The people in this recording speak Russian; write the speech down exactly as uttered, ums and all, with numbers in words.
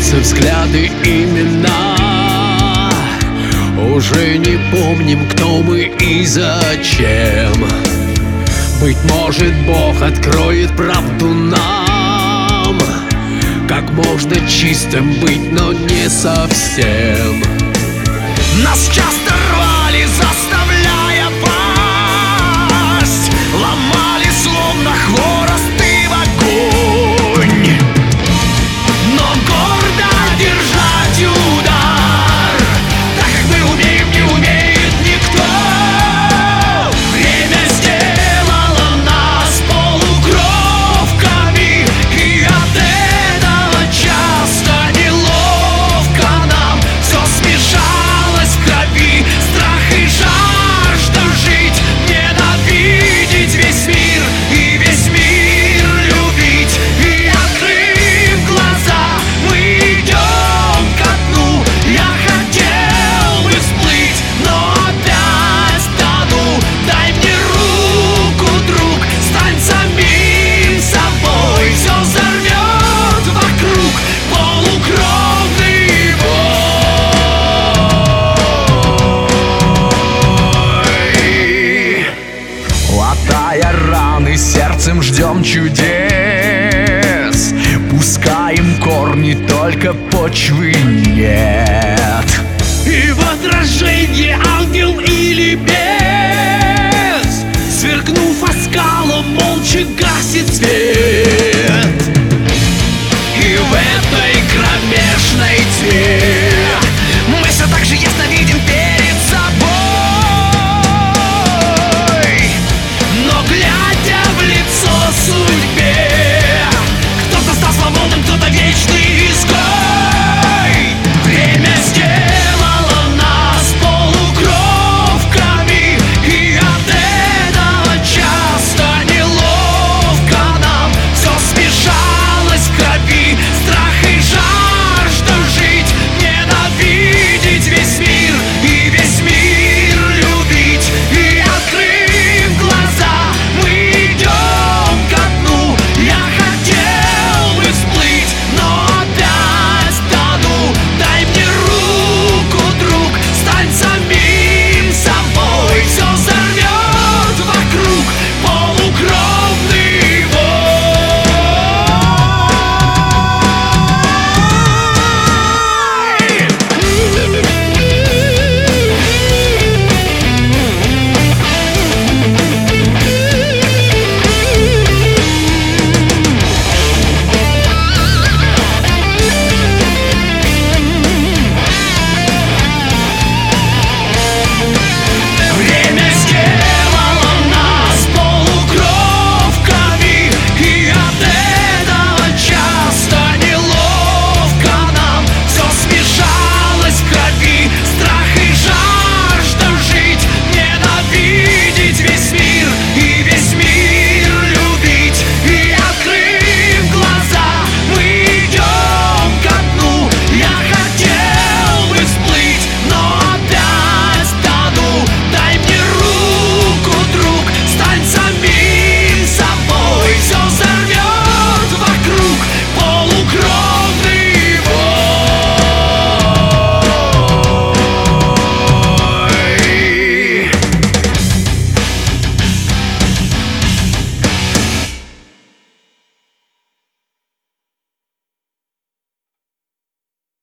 Лица, взгляды, имена. Уже не помним, кто мы и зачем. Быть может, Бог откроет правду нам, как можно чистым быть, но не совсем. Нас часто рвали, заставляя пасть, ломали словно хворост и в огонь. Но гордо держать удар, так как мы умеем, не умеет никто. Время сделало нас полукровками, и от этого часто неловко нам. Все смешалось в крови, страх и жажда жить, ненавидеть весь мир и весь мир любить. И открыв глаза, мы идем ко дну. Я хотел бы всплыть, но опять тону. Дай мне руку, друг, стань самим собой. Все взорвет вокруг полукровный бой. Латая раны, сердцем ждем чудес, пускаем корни, только почвы нет. И в отражении ангел или бес, сверкнув оскалом, молча гасит свет.